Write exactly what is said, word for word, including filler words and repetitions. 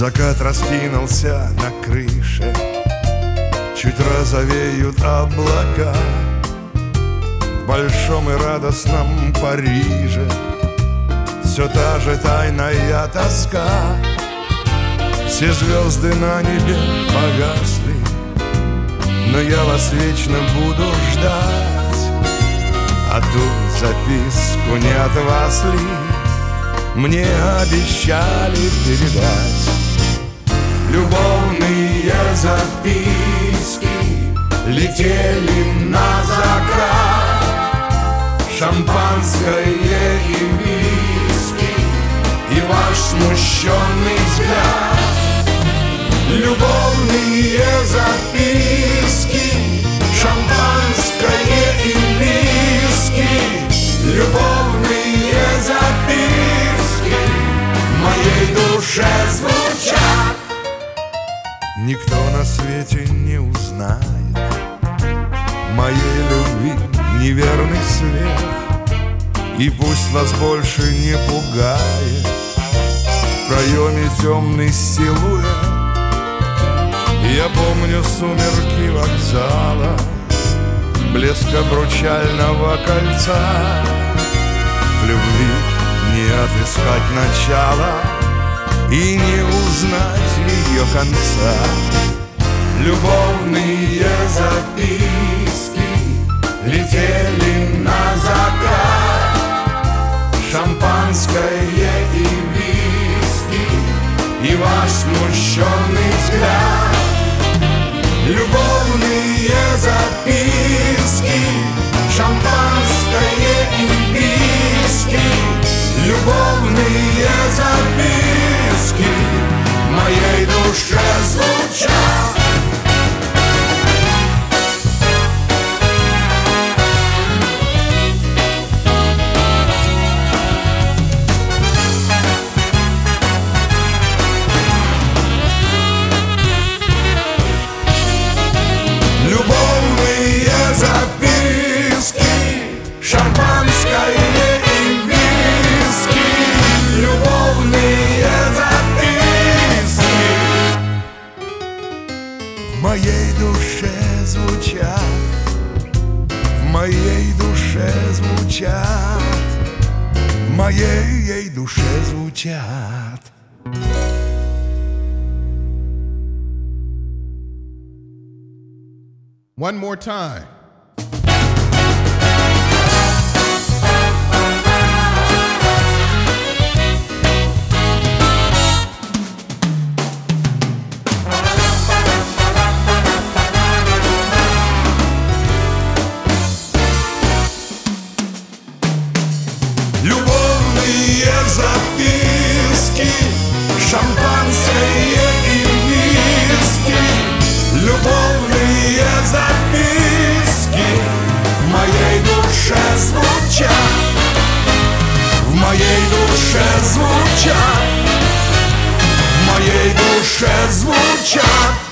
Закат раскинулся на крыше, чуть розовеют облака. В большом и радостном Париже все та же тайная тоска. Все звезды на небе погасли, но я вас вечно буду ждать. А ту записку не от вас ли мне обещали передать? Любовные записки летели на закат, шампанское и виски, и ваш смущенный взгляд. Любовные записки, шампанское и виски, любовные записки в моей душе звучат. Никто на свете не узнает моей любви неверный свет, и пусть вас больше не пугает в проеме темный силуэт. Я помню сумерки вокзала, блеск обручального кольца. В любви не отыскать начала и не узнать ее конца. Любовные записки летели на закат, шампанское и виски, и ваш смущенный взгляд. Любовные записки, шампанское и виски, любовные записки в моей душе звучат. Любовные записки, шампанское и виски, любовные записки в моей душе звучат, в моей душе звучат, в моей душе звучат. One more time. Любовные записки, шампанское и виски, любовные записки в моей душе звучат, в моей душе звучат, в моей душе звучат.